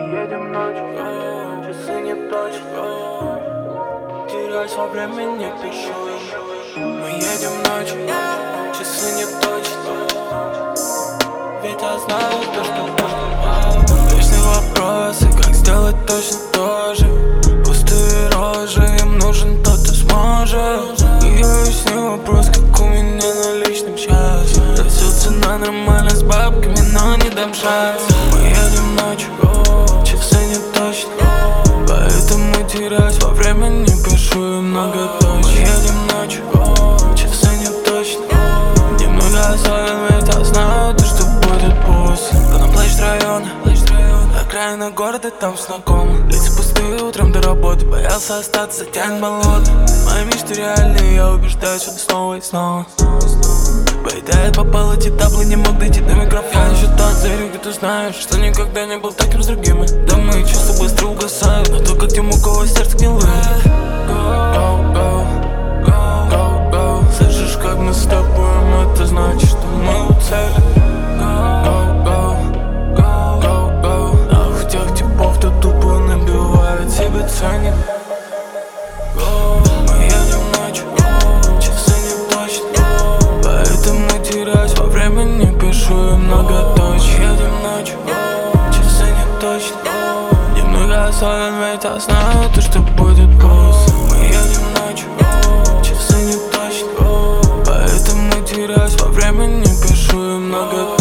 едем ночью, часы не точно. Теряюсь во времени, пишу им. Мы едем ночью, часы не точно. Ведь я знаю то, что будет. Вечные вопросы, как сделать точно то же. Пустые рожи, им нужен тот, кто сможет. И я вечный вопрос, как у меня наличным сейчас. Да все цена нормально с бабками, но не дам шанс. Мы едем ночью, часы не точно. Поэтому теряюсь во времени, пишу им многоточно. Мы едем ночью, часы не точно. Немного особен, ведь я знаю то, что будет после. Потом плачет района, окраина города, там знакомы. Лица пустые утром до работы, боялся остаться, тянет болото. Мои мечты реальные, я убеждаюсь в этом снова и снова. Поедает по палате таблы, не мог дойти до микрофона. Еще тот зарюги, ты знаешь, что никогда не был таким с другими. Да мои чувства быстро угасают, но то, как тем, у кого сердце гнилое. Go, go, go, go, go. Слышишь, как мы с тобой, это значит, что мы у цели. Go, go, go, go, go. А у тех типов, кто тупо набивает себе ценник. Мы едем ночью, часы не точно. Поэтому теряюсь во времени, пишу им многоточно. Едем ночью, часы не точно. Немного особен, ведь я знаю то, что будет после. Мы едем ночью, часы не точно. Поэтому теряюсь во времени, пишу им многоточно.